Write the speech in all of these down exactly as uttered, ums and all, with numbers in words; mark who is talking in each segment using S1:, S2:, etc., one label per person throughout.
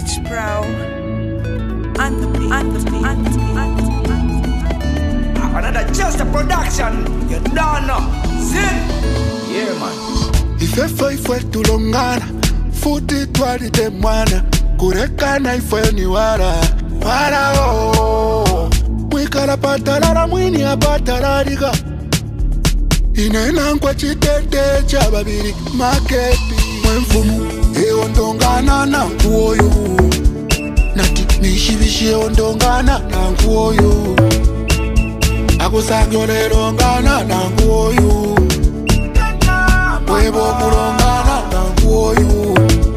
S1: H Bro and the beat, and the beat, and the beat, and the beat, and the beat.
S2: Another just a production, you don't know. Zin, yeah man.
S3: Ife foi fue tulongana, futi twali te mwana, kurekana ife ni wara, wara oh. Mwikala patalala mwini apatalaliga, inena nkwa chitete cha babiri maketi. Mwenfumu eondongana na nkuoyo, nati mishibishi ondongana na nkuoyo, akusangyo lerongana na nkuoyo, webo kulongana na nkuoyo.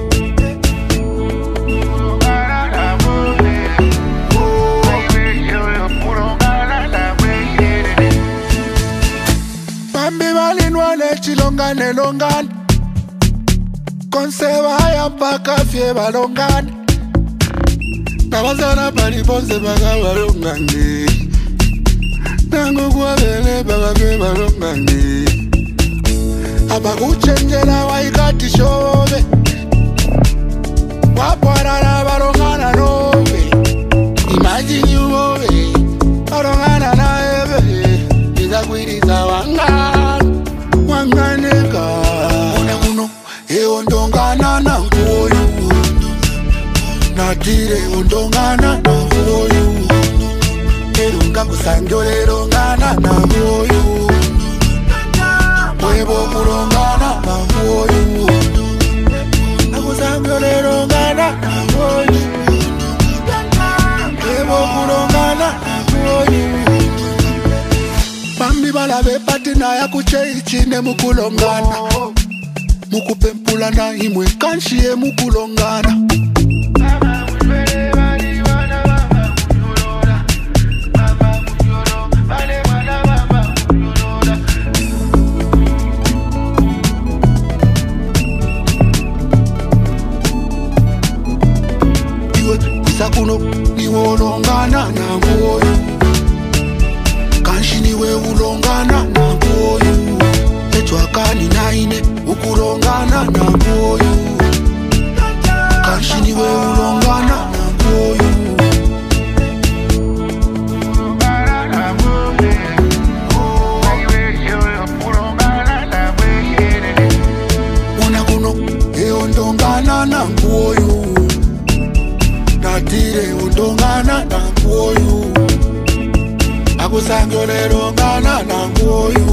S3: Bambi balinwane chilongane longane, konseba ya mpaka fye balongane, nabazana balibonze baka balongane, nango kwa bele baka fye balongane. Abakuchenjela waikati shobe, wapwarara balongana nobe. Imagine you bobe, balongana na ebe, izakwiriza wangana, wanganeka. Una kuno, e ondongana na nkuoyu, natire ondongana na nkuoyu, erunga kusangyo lerongana na nkuoyu, webo kulongana na nkuoyu, akusangyo lerongana na nkuoyu, webo kulongana na nkuoyu. Bambi balabe patina ya kuche ichine mukulongana, mukupempulana imwe kanshie mukulongana. Iwe isakuno niwe olongana na nkuoyu, kanshi niwe ulongana na nkuoyu, etwakani naine ukulongana na nkuoyu, kanshi niwe ulongana na nkuoyu. Una kuno e ondongana na nkuoyu, natire ondongana na nkuoyu, akusangyo lerongana na nkuoyu,